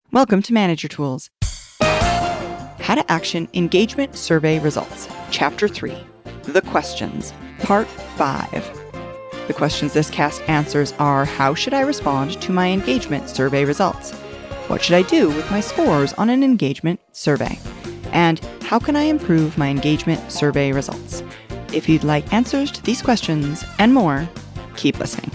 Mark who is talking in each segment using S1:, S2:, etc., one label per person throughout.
S1: Welcome to Manager Tools. How to Action Engagement Survey Results. Chapter 3, The Questions, Part 5. The questions this cast answers are: how should I respond to my engagement survey results? What should I do with my scores on an engagement survey? And how can I improve my engagement survey results? If you'd like answers to these questions and more, keep listening.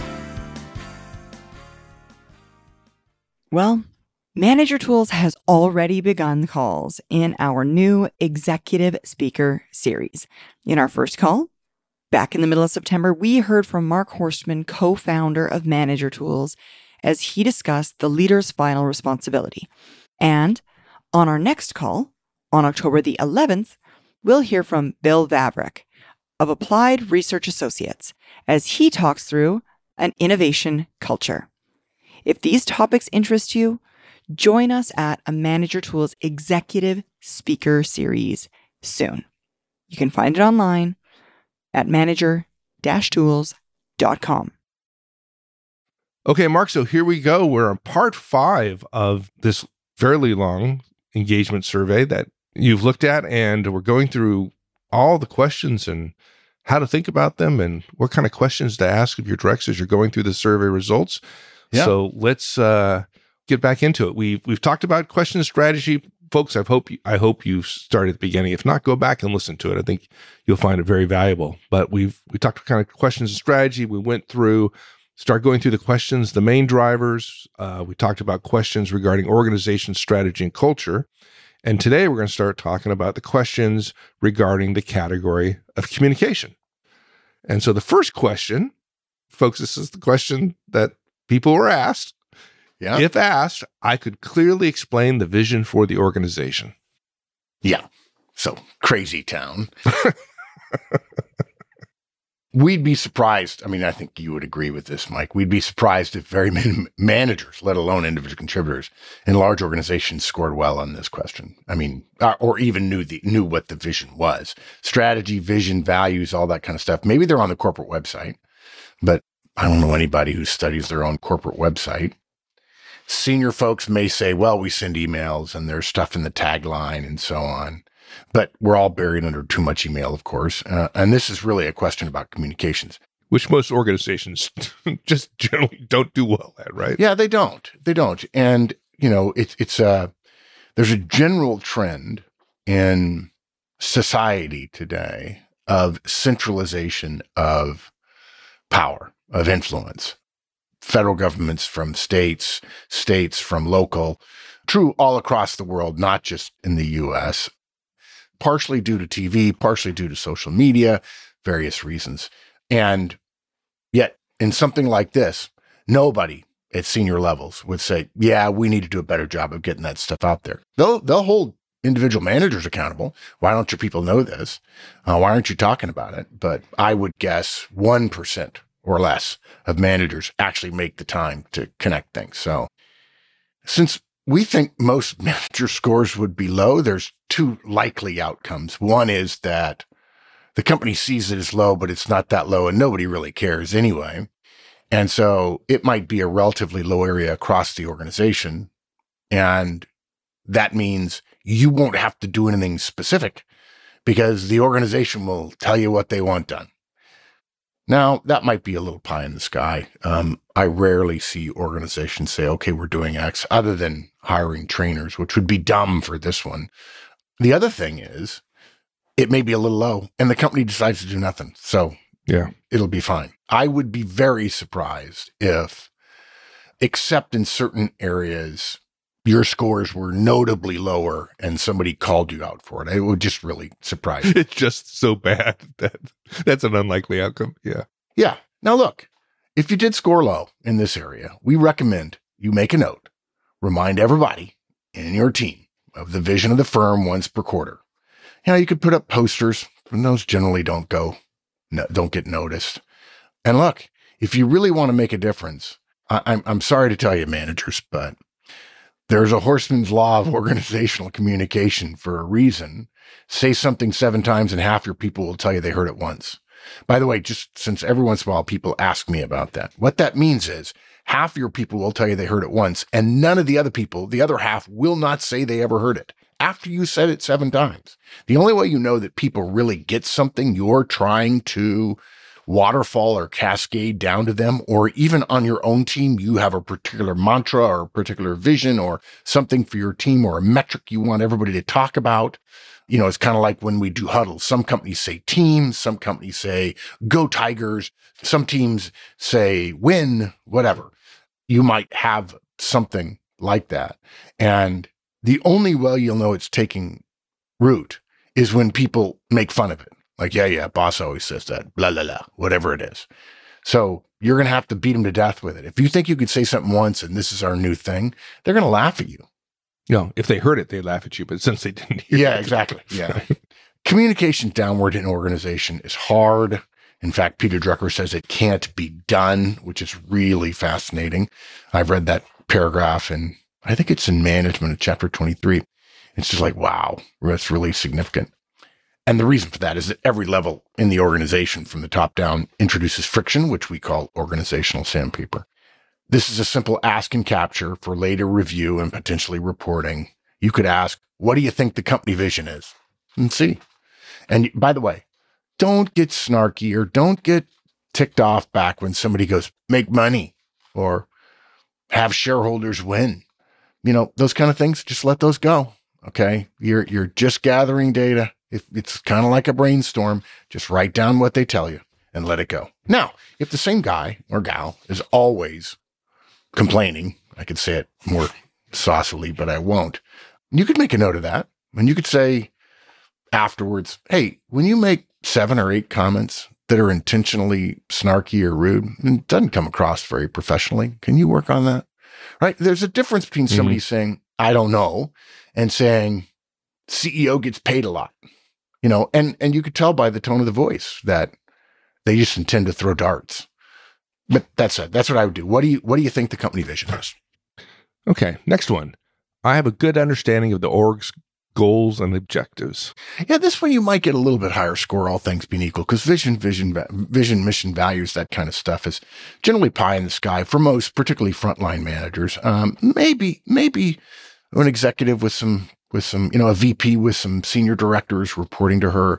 S1: Well, Manager Tools has already begun calls in our new Executive Speaker series. In our first call, back in the middle of September, we heard from Mark Horstman, co-founder of Manager Tools, as he discussed the leader's final responsibility. And on our next call, on October the 11th, we'll hear from Bill Vavrick of Applied Research Associates as he talks through an innovation culture. If these topics interest you, join us at a Manager Tools Executive Speaker Series soon. You can find it online at manager-tools.com.
S2: Okay, Mark, so here we go. We're on part 5 of this fairly long engagement survey that you've looked at, and we're going through all the questions and how to think about them and what kind of questions to ask of your directs as you're going through the survey results. Yeah. So let's get back into it. We've talked about question strategy, folks. I hope you started at the beginning. If not, go back and listen to it. I think you'll find it very valuable. But we talked kind of questions and strategy. We went through, start going through the questions, the main drivers. We talked about questions regarding organization, strategy, and culture. And today we're going to start talking about the questions regarding the category of communication. And so the first question, folks, this is the question that people were asked. Yeah. If asked, I could clearly explain the vision for the organization.
S3: Yeah. So crazy town. We'd be surprised. I mean, I think you would agree with this, Mike. We'd be surprised if very many managers, let alone individual contributors in large organizations, scored well on this question. I mean, or even knew what the vision was. Strategy, vision, values, all that kind of stuff. Maybe they're on the corporate website, but I don't know anybody who studies their own corporate website. Senior folks may say, well, we send emails and there's stuff in the tagline and so on, but we're all buried under too much email, of course. And this is really a question about communications.
S2: Which most organizations just generally don't do well at, right?
S3: Yeah, they don't. And, you know, there's a general trend in society today of centralization of power, of influence. Federal governments from states from local, true all across the world, not just in the U.S., partially due to TV, partially due to social media, various reasons. And yet, in something like this, nobody at senior levels would say, yeah, we need to do a better job of getting that stuff out there. They'll hold individual managers accountable. Why don't your people know this? Why aren't you talking about it? But I would guess 1% or less of managers actually make the time to connect things. So since we think most manager scores would be low, there's two likely outcomes. One is that the company sees it as low, but it's not that low and nobody really cares anyway. And so it might be a relatively low area across the organization. And that means you won't have to do anything specific because the organization will tell you what they want done. Now, that might be a little pie in the sky. I rarely see organizations say, okay, we're doing X, other than hiring trainers, which would be dumb for this one. The other thing is, it may be a little low, and the company decides to do nothing. So yeah, it'll be fine. I would be very surprised if, except in certain areas, your scores were notably lower and somebody called you out for it. It would just really surprise you.
S2: It's just so bad that that's an unlikely outcome. Yeah.
S3: Yeah. Now look, if you did score low in this area, we recommend you make a note, remind everybody in your team of the vision of the firm once per quarter. You know, you could put up posters, and those generally don't get noticed. And look, if you really want to make a difference, I'm sorry to tell you, managers, but there's a Horstman's law of organizational communication for a reason. Say something 7 times and half your people will tell you they heard it once. By the way, just since every once in a while people ask me about that, what that means is half of your people will tell you they heard it once, and none of the other people, the other half, will not say they ever heard it after you said it 7 times. The only way you know that people really get something you're trying to waterfall or cascade down to them, or even on your own team, you have a particular mantra or a particular vision or something for your team or a metric you want everybody to talk about. You know, it's kind of like when we do huddles. Some companies say team, some companies say go Tigers, some teams say win, whatever. You might have something like that. And the only way you'll know it's taking root is when people make fun of it. Like, yeah, boss always says that, blah, blah, blah, whatever it is. So you're going to have to beat them to death with it. If you think you could say something once and this is our new thing, they're going to laugh at you.
S2: No, if they heard it, they laugh at you. But since they didn't hear it.
S3: Exactly. Yeah. Communication downward in an organization is hard. In fact, Peter Drucker says it can't be done, which is really fascinating. I've read that paragraph, and I think it's in Management of chapter 23. It's just like, wow, that's really significant. And the reason for that is that every level in the organization from the top down introduces friction, which we call organizational sandpaper. This is a simple ask and capture for later review and potentially reporting. You could ask, what do you think the company vision is? And see. And by the way, don't get snarky or don't get ticked off back when somebody goes, make money or have shareholders win. You know, those kind of things, just let those go. Okay. You're just gathering data. It's kind of like a brainstorm. Just write down what they tell you and let it go. Now, if the same guy or gal is always complaining, I could say it more saucily, but I won't. You could make a note of that. And you could say afterwards, hey, when you make 7 or 8 comments that are intentionally snarky or rude, it doesn't come across very professionally. Can you work on that? Right? There's a difference between somebody saying, I don't know, and saying, CEO gets paid a lot. You know, and you could tell by the tone of the voice that they just intend to throw darts. But that's it. That's what I would do. What do you think the company vision is?
S2: Okay, next one. I have a good understanding of the org's goals and objectives.
S3: Yeah, this one you might get a little bit higher score, all things being equal, because vision, mission, values, that kind of stuff is generally pie in the sky for most, particularly frontline managers. Maybe an executive with some, a VP with some senior directors reporting to her,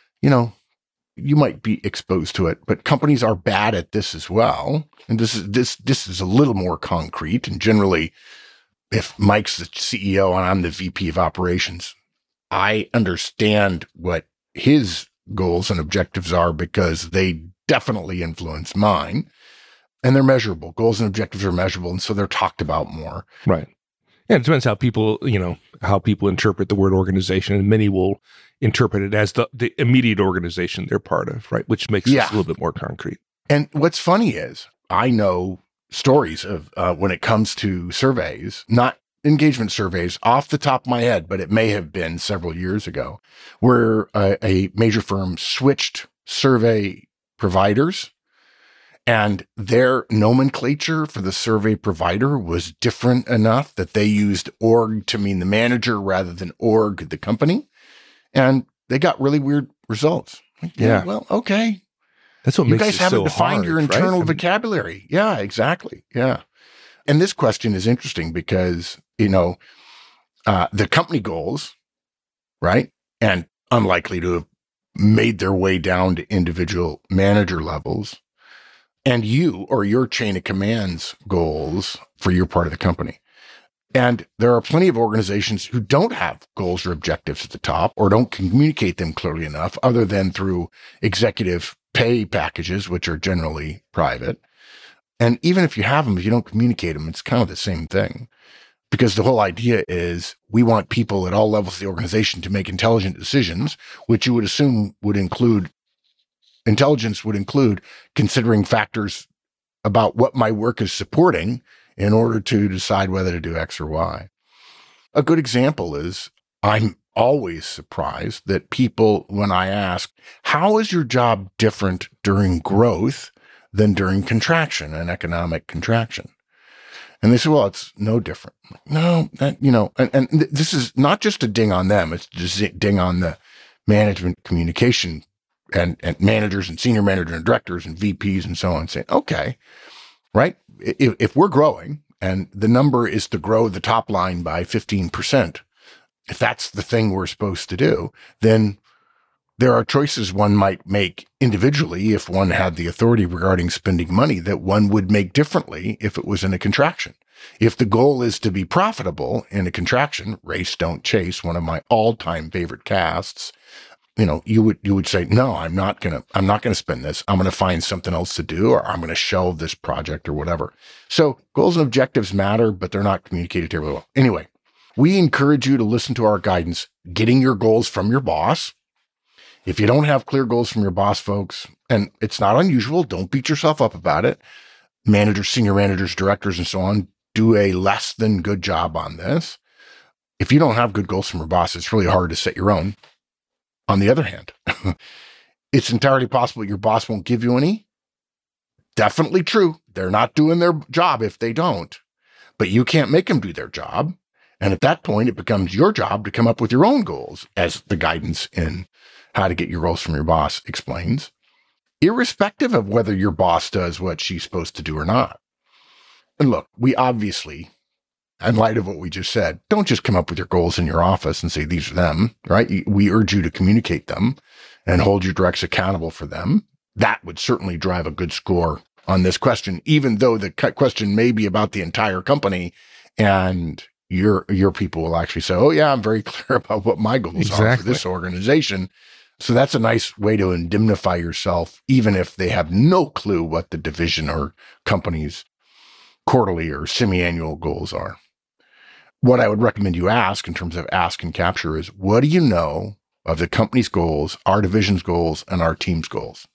S3: you might be exposed to it, but companies are bad at this as well. And this is a little more concrete. And generally, if Mike's the CEO and I'm the VP of operations, I understand what his goals and objectives are because they definitely influence mine, and they're measurable. Goals and objectives are measurable. And so they're talked about more.
S2: Right. Yeah, it depends how people interpret the word organization, and many will interpret it as the immediate organization they're part of, right? Which makes it a little bit more concrete.
S3: And what's funny is I know stories of when it comes to surveys, not engagement surveys off the top of my head, but it may have been several years ago, where a major firm switched survey providers. And their nomenclature for the survey provider was different enough that they used org to mean the manager rather than org, the company. And they got really weird results.
S2: Yeah.
S3: Well, okay.
S2: That's what
S3: you
S2: makes
S3: guys
S2: it
S3: haven't
S2: so
S3: defined
S2: hard,
S3: your internal
S2: right?
S3: vocabulary. Yeah, exactly. Yeah. And this question is interesting because, the company goals, right? And unlikely to have made their way down to individual manager levels, and you or your chain of commands goals for your part of the company. And there are plenty of organizations who don't have goals or objectives at the top or don't communicate them clearly enough other than through executive pay packages, which are generally private. And even if you have them, if you don't communicate them, it's kind of the same thing. Because the whole idea is we want people at all levels of the organization to make intelligent decisions, which you would assume intelligence would include considering factors about what my work is supporting in order to decide whether to do X or Y. A good example is I'm always surprised that people, when I ask, how is your job different during growth than during contraction and economic contraction? And they say, well, it's no different. No, and this is not just a ding on them. It's just a ding on the management communication and managers and senior managers and directors and VPs and so on, saying, okay, right? if we're growing and the number is to grow the top line by 15%, if that's the thing we're supposed to do, then there are choices one might make individually if one had the authority regarding spending money that one would make differently if it was in a contraction. If the goal is to be profitable in a contraction, Race Don't Chase, one of my all-time favorite casts, you would say, no, I'm not gonna spend this. I'm gonna find something else to do, or I'm gonna shelve this project or whatever. So goals and objectives matter, but they're not communicated terribly well. Anyway, we encourage you to listen to our guidance, getting your goals from your boss. If you don't have clear goals from your boss, folks, and it's not unusual, don't beat yourself up about it. Managers, senior managers, directors, and so on do a less than good job on this. If you don't have good goals from your boss, it's really hard to set your own. On the other hand, it's entirely possible your boss won't give you any. Definitely true. They're not doing their job if they don't, but you can't make them do their job. And at that point, it becomes your job to come up with your own goals, as the guidance in How to Get Your Goals from Your Boss explains, irrespective of whether your boss does what she's supposed to do or not. And look, we obviously, in light of what we just said, don't just come up with your goals in your office and say, these are them, right? We urge you to communicate them and hold your directs accountable for them. That would certainly drive a good score on this question, even though the question may be about the entire company, and your people will actually say, oh yeah, I'm very clear about what my goals are for this organization. So that's a nice way to indemnify yourself, even if they have no clue what the division or company's quarterly or semi-annual goals are. What I would recommend you ask in terms of ask and capture is, what do you know of the company's goals, our division's goals, and our team's goals?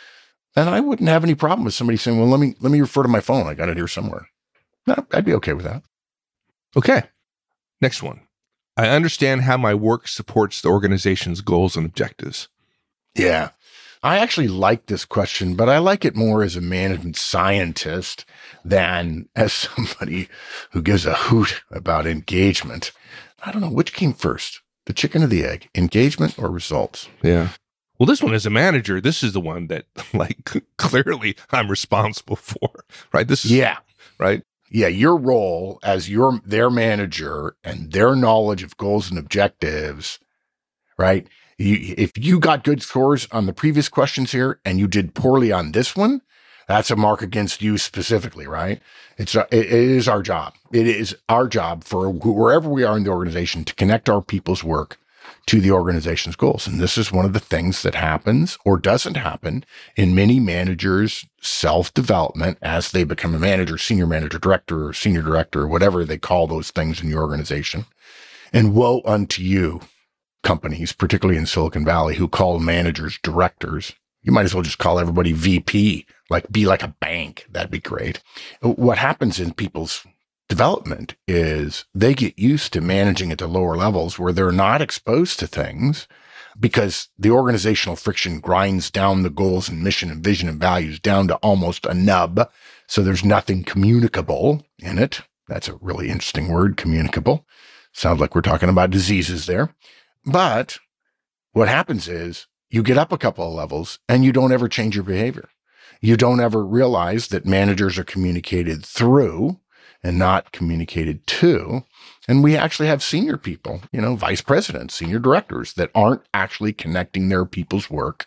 S3: And I wouldn't have any problem with somebody saying, well, let me refer to my phone. I got it here somewhere. No, I'd be okay with that.
S2: Okay. Next one. I understand how my work supports the organization's goals and objectives.
S3: Yeah. I actually like this question, but I like it more as a management scientist than as somebody who gives a hoot about engagement. I don't know, which came first, the chicken or the egg, engagement or results?
S2: Yeah. Well, this one, as a manager, this is the one that, clearly I'm responsible for, right? This is, right?
S3: Yeah, your role as their manager and their knowledge of goals and objectives, right? If you got good scores on the previous questions here and you did poorly on this one, that's a mark against you specifically, right? It is our job. It is our job for wherever we are in the organization to connect our people's work to the organization's goals. And this is one of the things that happens or doesn't happen in many managers' self-development as they become a manager, senior manager, director, or senior director, or whatever they call those things in your organization. And woe unto you, companies, particularly in Silicon Valley, who call managers directors. You might as well just call everybody VP, be like a bank. That'd be great. What happens in people's development is they get used to managing at the lower levels where they're not exposed to things because the organizational friction grinds down the goals and mission and vision and values down to almost a nub. So there's nothing communicable in it. That's a really interesting word, communicable. Sounds like we're talking about diseases there. But what happens is you get up a couple of levels and you don't ever change your behavior. You don't ever realize that managers are communicated through and not communicated to. And we actually have senior people, vice presidents, senior directors that aren't actually connecting their people's work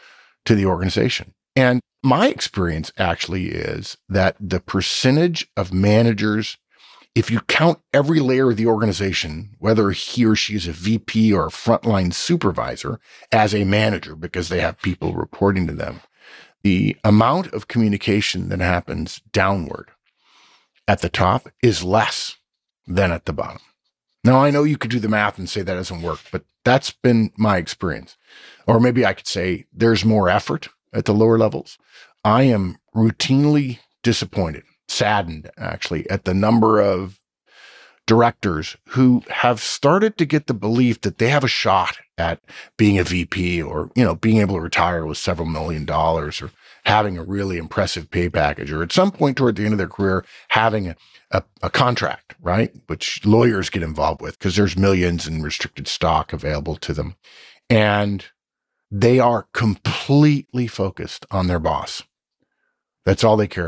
S3: to the organization. And my experience actually is that the percentage of managers, if you count every layer of the organization, whether he or she is a VP or a frontline supervisor as a manager, because they have people reporting to them, the amount of communication that happens downward at the top is less than at the bottom. Now, I know you could do the math and say that doesn't work, but that's been my experience. Or maybe I could say there's more effort at the lower levels. I am routinely disappointed, saddened actually, at the number of directors who have started to get the belief that they have a shot at being a VP or, being able to retire with several $1 million or having a really impressive pay package, or at some point toward the end of their career, having a contract, right? Which lawyers get involved with because there's millions in restricted stock available to them. And they are completely focused on their boss. That's all they care about.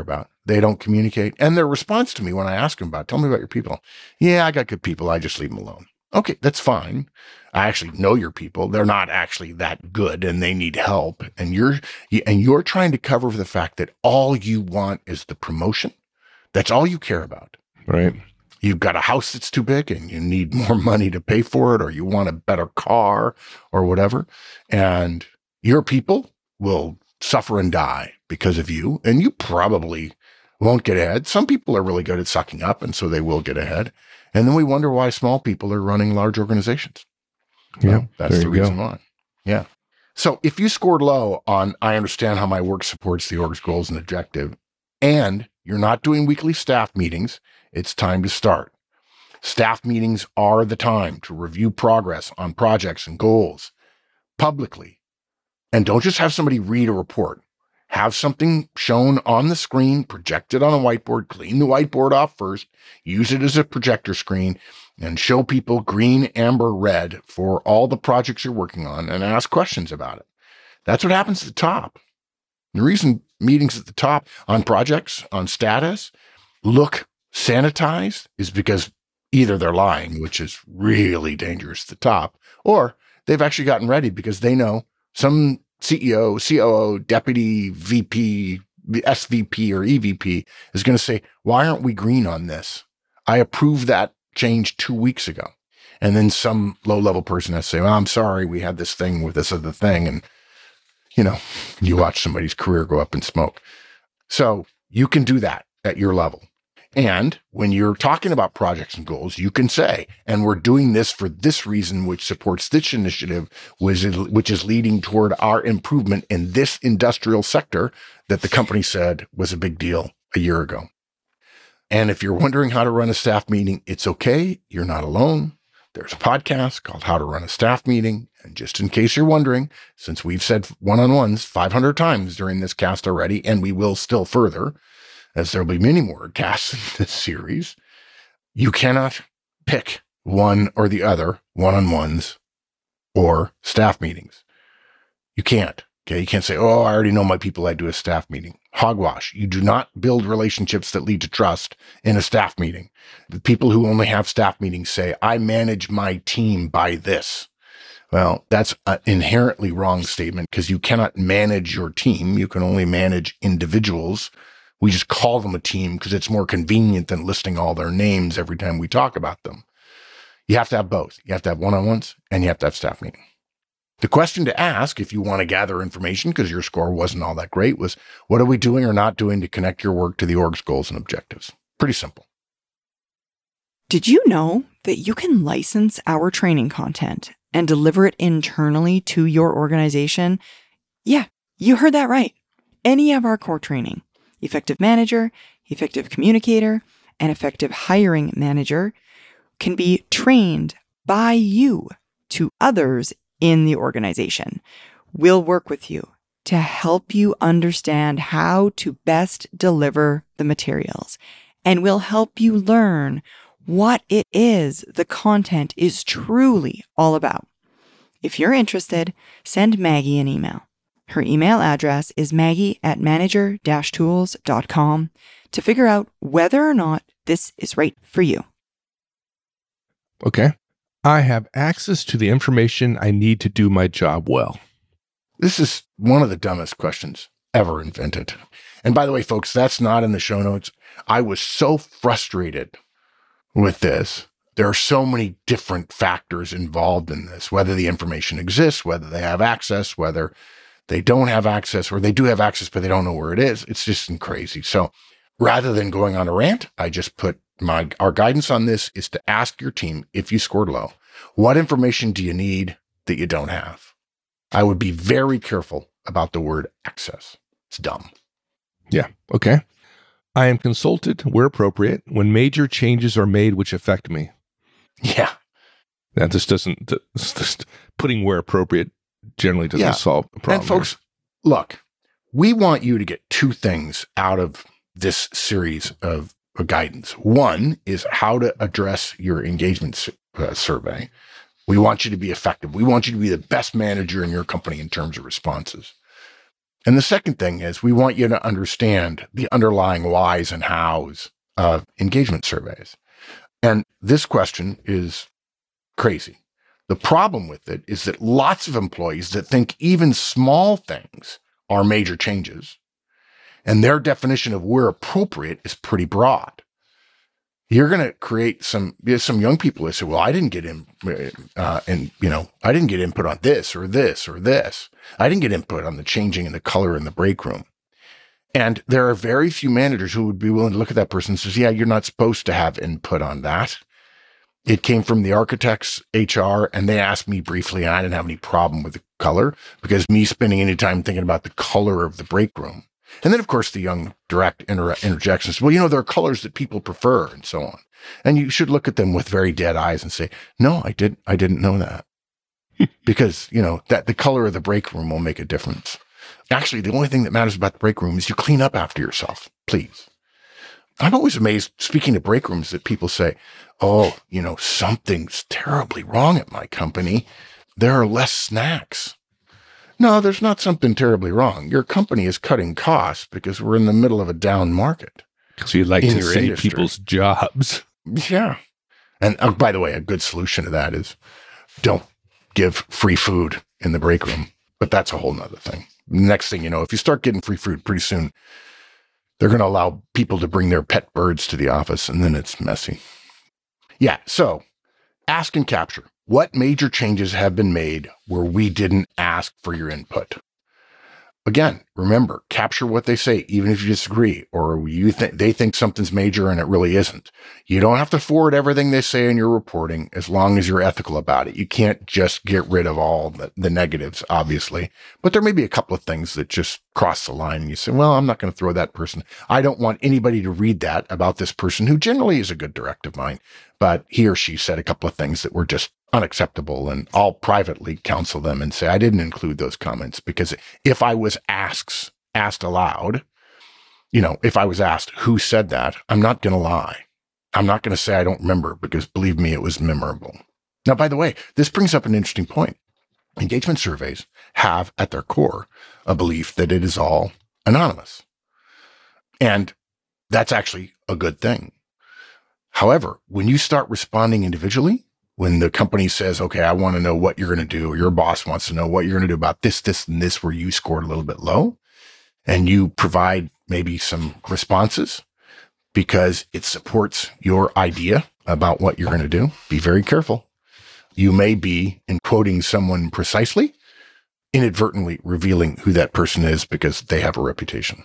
S3: They don't communicate. And their response to me when I ask them tell me about your people. Yeah, I got good people. I just leave them alone. Okay, that's fine. I actually know your people. They're not actually that good and they need help. And you're trying to cover the fact that all you want is the promotion. That's all you care about.
S2: Right.
S3: You've got a house that's too big and you need more money to pay for it, or you want a better car or whatever. And your people will suffer and die because of you. And you probably won't get ahead. Some people are really good at sucking up, and so they will get ahead. And then we wonder why small people are running large organizations.
S2: Yeah,
S3: well, that's the reason why. Yeah. So if you scored low on, I understand how my work supports the org's goals and objective, and you're not doing weekly staff meetings, it's time to start. Staff meetings are the time to review progress on projects and goals publicly. And don't just have somebody read a report. Have something shown on the screen, projected on a whiteboard, clean the whiteboard off first, use it as a projector screen, and show people green, amber, red for all the projects you're working on and ask questions about it. That's what happens at the top. The reason meetings at the top on projects, on status, look sanitized is because either they're lying, which is really dangerous at the top, or they've actually gotten ready because they know some CEO, COO, deputy VP, SVP, or EVP is going to say, why aren't we green on this? I approved that change 2 weeks ago. And then some low-level person has to say, well, I'm sorry, we had this thing with this other thing. And, you watch somebody's career go up in smoke. So you can do that at your level. And when you're talking about projects and goals, you can say, and we're doing this for this reason, which supports this initiative, which is leading toward our improvement in this industrial sector that the company said was a big deal a year ago. And if you're wondering how to run a staff meeting, it's okay. You're not alone. There's a podcast called How to Run a Staff Meeting. And just in case you're wondering, since we've said one-on-ones 500 times during this cast already, and we will still further, as there'll be many more casts in this series, you cannot pick one or the other, one-on-ones or staff meetings. You can't. Okay. You can't say, oh, I already know my people. I do a staff meeting. Hogwash. You do not build relationships that lead to trust in a staff meeting. The people who only have staff meetings say, I manage my team by this. Well, that's an inherently wrong statement because you cannot manage your team. You can only manage individuals. We just call them a team because it's more convenient than listing all their names every time we talk about them. You have to have both. You have to have one-on-ones and you have to have staff meeting. The question to ask if you want to gather information because your score wasn't all that great was, what are we doing or not doing to connect your work to the org's goals and objectives? Pretty simple.
S1: Did you know that you can license our training content and deliver it internally to your organization? Yeah, you heard that right. Any of our core training, Effective Manager, Effective Communicator, and Effective Hiring Manager, can be trained by you to others in the organization. We'll work with you to help you understand how to best deliver the materials, and we'll help you learn what it is the content is truly all about. If you're interested, send Maggie an email. Her email address is maggie@manager-tools.com to figure out whether or not this is right for you.
S2: Okay. I have access to the information I need to do my job well.
S3: This is one of the dumbest questions ever invented. And by the way, folks, that's not in the show notes. I was so frustrated with this. There are so many different factors involved in this, whether the information exists, whether they have access, whether they don't have access, or they do have access, but they don't know where it is. It's just crazy. So rather than going on a rant, I just put our guidance on this is to ask your team, if you scored low, what information do you need that you don't have? I would be very careful about the word access. It's dumb.
S2: Yeah. Okay. I am consulted where appropriate when major changes are made which affect me.
S3: Yeah.
S2: That just putting where appropriate generally doesn't solve the problem.
S3: And folks, look, we want you to get two things out of this series of guidance. One is how to address your engagement survey. We want you to be effective. We want you to be the best manager in your company in terms of responses. And the second thing is we want you to understand the underlying whys and hows of engagement surveys. And this question is crazy. The problem with it is that lots of employees that think even small things are major changes, and their definition of where appropriate is pretty broad. You're going to create some young people who say, well, I didn't get I didn't get input on this or this or this. I didn't get input on the changing in the color in the break room. And there are very few managers who would be willing to look at that person and says, yeah, you're not supposed to have input on that. It came from the architect's HR, and they asked me briefly, and I didn't have any problem with the color because me spending any time thinking about the color of the break room. And then, of course, the young direct interjections. Well, there are colors that people prefer and so on. And you should look at them with very dead eyes and say, no, I didn't know that. Because, that the color of the break room will make a difference. Actually, the only thing that matters about the break room is you clean up after yourself, please. I'm always amazed, speaking of break rooms, that people say, oh, something's terribly wrong at my company. There are less snacks. No, there's not something terribly wrong. Your company is cutting costs because we're in the middle of a down market.
S2: Because we like to save people's jobs.
S3: Yeah. And by the way, a good solution to that is don't give free food in the break room. But that's a whole nother thing. Next thing you know, if you start getting free food pretty soon, they're going to allow people to bring their pet birds to the office, and then it's messy. Yeah, so ask and capture. What major changes have been made where we didn't ask for your input? Again, remember, capture what they say, even if you disagree, or they think something's major and it really isn't. You don't have to forward everything they say in your reporting as long as you're ethical about it. You can't just get rid of all the negatives, obviously. But there may be a couple of things that just cross the line and you say, well, I'm not going to throw that person. I don't want anybody to read that about this person who generally is a good direct of mine, but he or she said a couple of things that were just unacceptable, and I'll privately counsel them and say, I didn't include those comments because if I was asked aloud, if I was asked who said that, I'm not going to lie. I'm not going to say I don't remember because believe me, it was memorable. Now, by the way, this brings up an interesting point. Engagement surveys have at their core a belief that it is all anonymous. And that's actually a good thing. However, when you start responding individually, when the company says, okay, I want to know what you're going to do, or your boss wants to know what you're going to do about this, this, and this, where you scored a little bit low, and you provide maybe some responses because it supports your idea about what you're going to do, be very careful. You may be, in quoting someone precisely, inadvertently revealing who that person is because they have a reputation.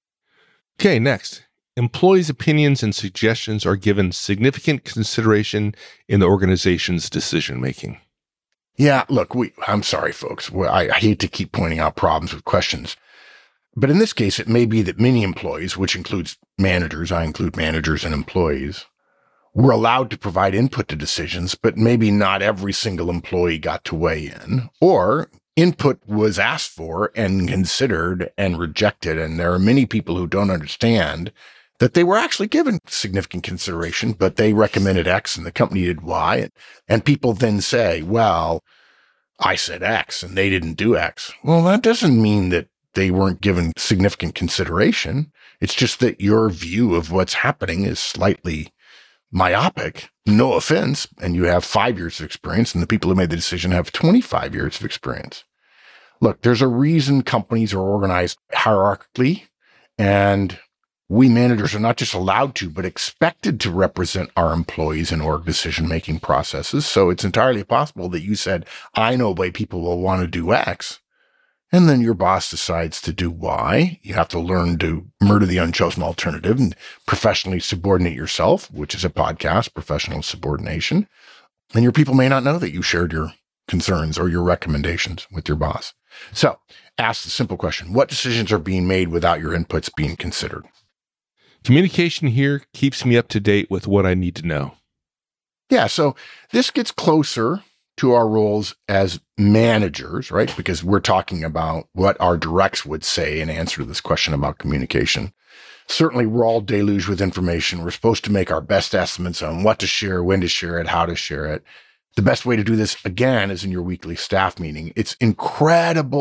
S2: Okay, next. Employees' opinions and suggestions are given significant consideration in the organization's decision-making.
S3: Yeah, look, I'm sorry, folks. I hate to keep pointing out problems with questions. But in this case, it may be that many employees, which includes managers, I include managers and employees, were allowed to provide input to decisions, but maybe not every single employee got to weigh in, or input was asked for and considered and rejected. And there are many people who don't understand that they were actually given significant consideration, but they recommended X and the company did Y. And people then say, well, I said X and they didn't do X. Well, that doesn't mean that they weren't given significant consideration. It's just that your view of what's happening is slightly myopic. No offense. And you have 5 years of experience, and the people who made the decision have 25 years of experience. Look, there's a reason companies are organized hierarchically, and we managers are not just allowed to, but expected to represent our employees in org decision-making processes. So it's entirely possible that you said, I know why people will want to do X, and then your boss decides to do Y. You have to learn to murder the unchosen alternative and professionally subordinate yourself, which is a podcast, Professional Subordination. And your people may not know that you shared your concerns or your recommendations with your boss. So ask the simple question, what decisions are being made without your inputs being considered?
S2: Communication here keeps me up to date with what I need to know.
S3: Yeah, so this gets closer to our roles as managers, right? Because we're talking about what our directs would say in answer to this question about communication. Certainly, we're all deluged with information. We're supposed to make our best estimates on what to share, when to share it, how to share it. The best way to do this, again, is in your weekly staff meeting. It's incredible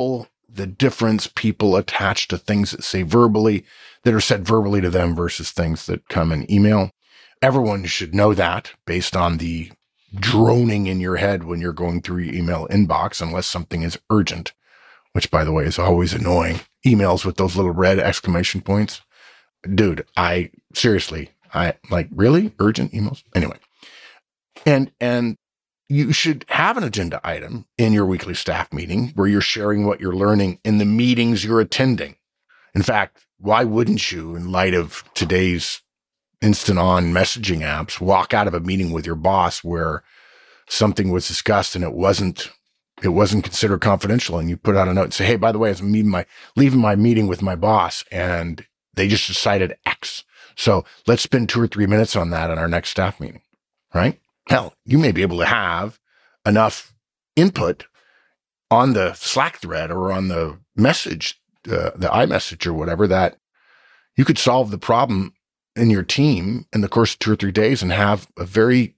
S3: the difference people attach to things that are said verbally to them versus things that come in email. Everyone should know that based on the droning in your head when you're going through your email inbox, unless something is urgent, which, by the way, is always annoying. Emails with those little red exclamation points. Dude, I like, really? Urgent emails? Anyway. And you should have an agenda item in your weekly staff meeting where you're sharing what you're learning in the meetings you're attending. In fact, why wouldn't you, in light of today's instant-on messaging apps, walk out of a meeting with your boss where something was discussed and it wasn't considered confidential, and you put out a note and say, hey, by the way, I'm leaving my meeting with my boss and they just decided X. So let's spend 2 or 3 minutes on that in our next staff meeting, right? Hell, you may be able to have enough input on the Slack thread or on the message, the iMessage or whatever, that you could solve the problem in your team in the course of 2 or 3 days and have a very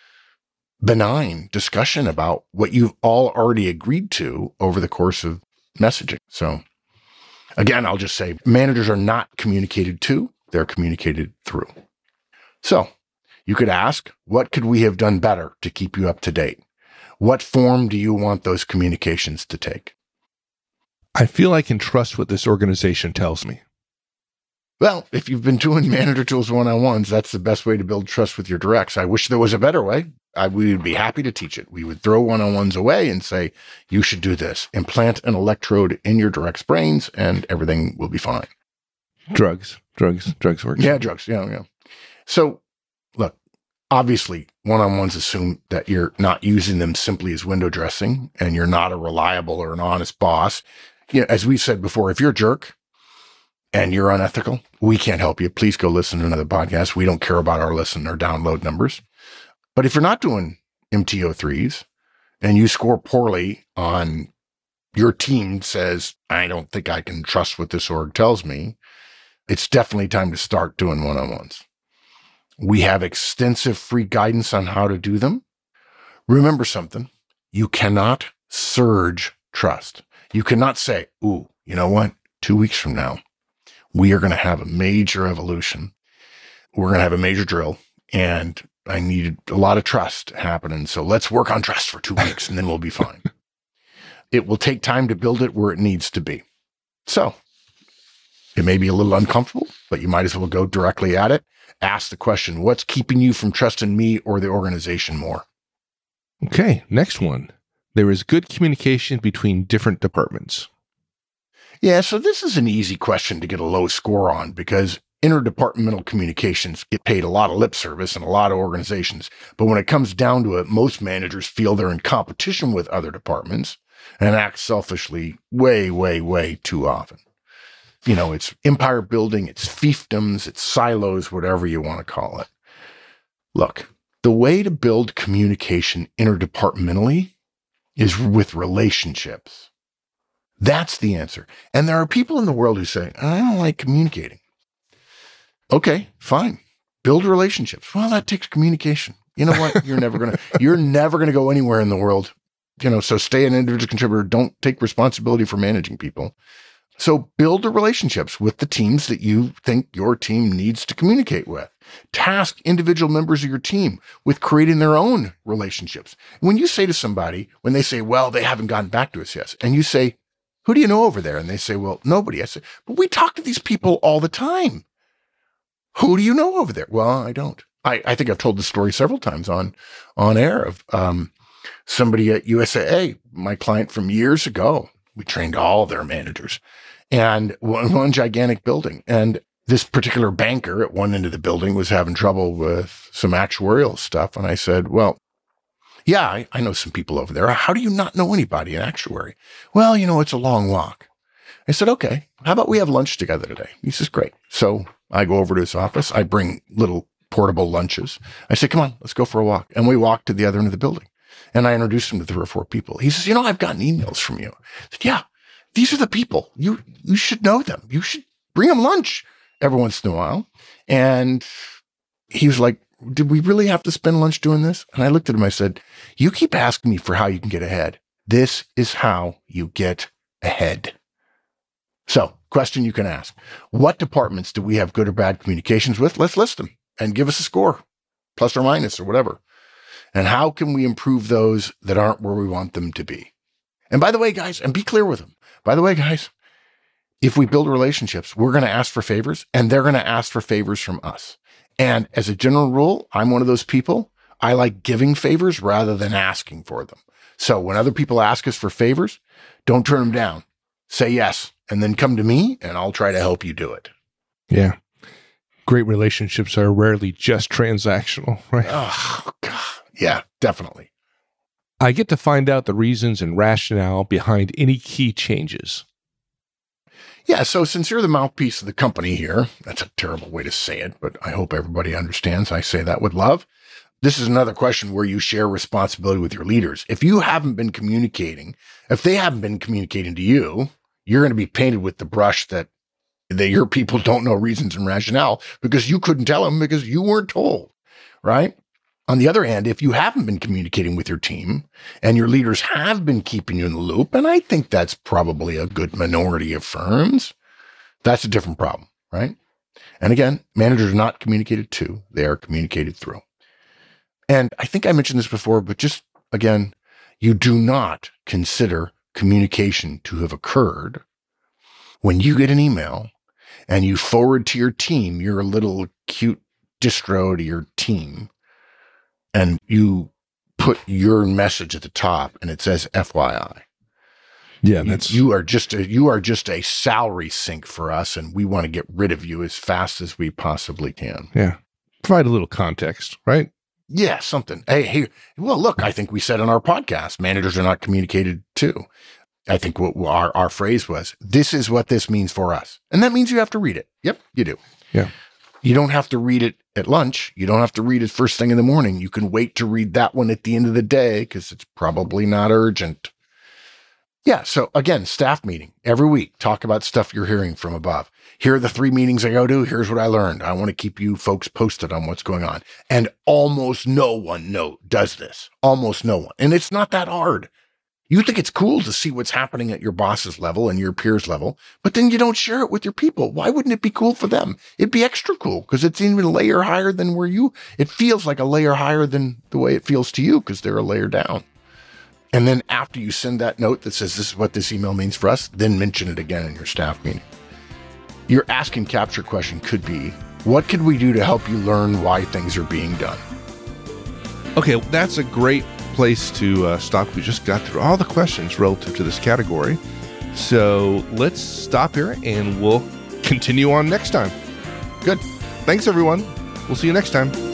S3: benign discussion about what you've all already agreed to over the course of messaging. So again, I'll just say managers are not communicated to, they're communicated through. So you could ask, what could we have done better to keep you up to date? What form do you want those communications to take?
S2: I feel I can trust what this organization tells me.
S3: Well, if you've been doing Manager Tools one-on-ones, that's the best way to build trust with your directs. I wish there was a better way. We would be happy to teach it. We would throw one-on-ones away and say, you should do this. Implant an electrode in your direct's brains and everything will be fine.
S2: Drugs work.
S3: Yeah, drugs. Yeah. So look, obviously one-on-ones assume that you're not using them simply as window dressing and you're not a reliable or an honest boss. You know, as we said before, if you're a jerk and you're unethical, we can't help you. Please go listen to another podcast. We don't care about our listen or download numbers. But if you're not doing MTO3s and you score poorly on your team says, I don't think I can trust what this org tells me, it's definitely time to start doing one-on-ones. We have extensive free guidance on how to do them. Remember something, you cannot surge trust. You cannot say, ooh, you know what? 2 weeks from now, we are going to have a major evolution. We're going to have a major drill and I need a lot of trust happening. So let's work on trust for 2 weeks and then we'll be fine. It will take time to build it where it needs to be. So it may be a little uncomfortable, but you might as well go directly at it. Ask the question, what's keeping you from trusting me or the organization more?
S2: Okay, next one. There is good communication between different departments.
S3: Yeah, so this is an easy question to get a low score on because interdepartmental communications get paid a lot of lip service in a lot of organizations. But when it comes down to it, most managers feel they're in competition with other departments and act selfishly way, way, way too often. You know, it's empire building, it's fiefdoms, it's silos, whatever you want to call it. Look, the way to build communication interdepartmentally is with relationships. That's the answer. And there are people in the world who say, I don't like communicating. Okay, fine. Build relationships. Well, that takes communication. You know what? You're never going to go anywhere in the world. You know, so stay an individual contributor. Don't take responsibility for managing people. So build the relationships with the teams that you think your team needs to communicate with. Task individual members of your team with creating their own relationships. When you say to somebody, when they say, well, they haven't gotten back to us yet, and you say, who do you know over there? And they say, well, nobody. I say, but we talk to these people all the time. Who do you know over there? Well, I don't. I think I've told this story several times on air of somebody at USAA, my client from years ago. We trained all their managers and one gigantic building. And this particular banker at one end of the building was having trouble with some actuarial stuff. And I said, well, yeah, I know some people over there. How do you not know anybody in actuary? Well, you know, it's a long walk. I said, okay, how about we have lunch together today? He says, great. So I go over to his office. I bring little portable lunches. I say, come on, let's go for a walk. And we walk to the other end of the building. And I introduced him to 3 or 4 people. He says, you know, I've gotten emails from you. I said, yeah, these are the people. You should know them. You should bring them lunch every once in a while. And he was like, did we really have to spend lunch doing this? And I looked at him. I said, you keep asking me for how you can get ahead. This is how you get ahead. So, question you can ask. What departments do we have good or bad communications with? Let's list them and give us a score, plus or minus or whatever. And how can we improve those that aren't where we want them to be? And by the way, guys, and be clear with them. By the way, guys, if we build relationships, we're going to ask for favors and they're going to ask for favors from us. And as a general rule, I'm one of those people. I like giving favors rather than asking for them. So when other people ask us for favors, don't turn them down. Say yes, and then come to me and I'll try to help you do it.
S2: Yeah. Great relationships are rarely just transactional, right?
S3: Oh, God. Yeah, definitely.
S2: I get to find out the reasons and rationale behind any key changes.
S3: Yeah, so since you're the mouthpiece of the company here, that's a terrible way to say it, but I hope everybody understands I say that with love. This is another question where you share responsibility with your leaders. If you haven't been communicating, if they haven't been communicating to you, you're going to be painted with the brush that your people don't know reasons and rationale because you couldn't tell them because you weren't told, right? On the other hand, if you haven't been communicating with your team and your leaders have been keeping you in the loop, and I think that's probably a good minority of firms, that's a different problem, right? And again, managers are not communicated to, they are communicated through. And I think I mentioned this before, but just again, you do not consider communication to have occurred when you get an email and you forward to your team your little cute distro to your team, and you put your message at the top and it says FYI.
S2: Yeah,
S3: you are just a salary sink for us, and we want to get rid of you as fast as we possibly can.
S2: Yeah. Provide a little context, right?
S3: Yeah, something. Hey, well, look, I think we said on our podcast, managers are not communicated to. I think what our phrase was, this is what this means for us. And that means you have to read it. Yep, you do.
S2: Yeah.
S3: You don't have to read it at lunch. You don't have to read it first thing in the morning. You can wait to read that one at the end of the day because it's probably not urgent. Yeah. So again, staff meeting every week. Talk about stuff you're hearing from above. Here are the 3 meetings I go to. Here's what I learned. I want to keep you folks posted on what's going on. And almost no one does this. Almost no one. And it's not that hard. You think it's cool to see what's happening at your boss's level and your peers' level, but then you don't share it with your people. Why wouldn't it be cool for them? It'd be extra cool because it's even a layer higher than it feels like a layer higher than the way it feels to you because they're a layer down. And then after you send that note that says, this is what this email means for us, then mention it again in your staff meeting. Your ask and capture question could be, what could we do to help you learn why things are being done?
S2: Okay, that's a great place to stop. We just got through all the questions relative to this category. So let's stop here and we'll continue on next time.
S3: Good.
S2: Thanks, everyone. We'll see you next time.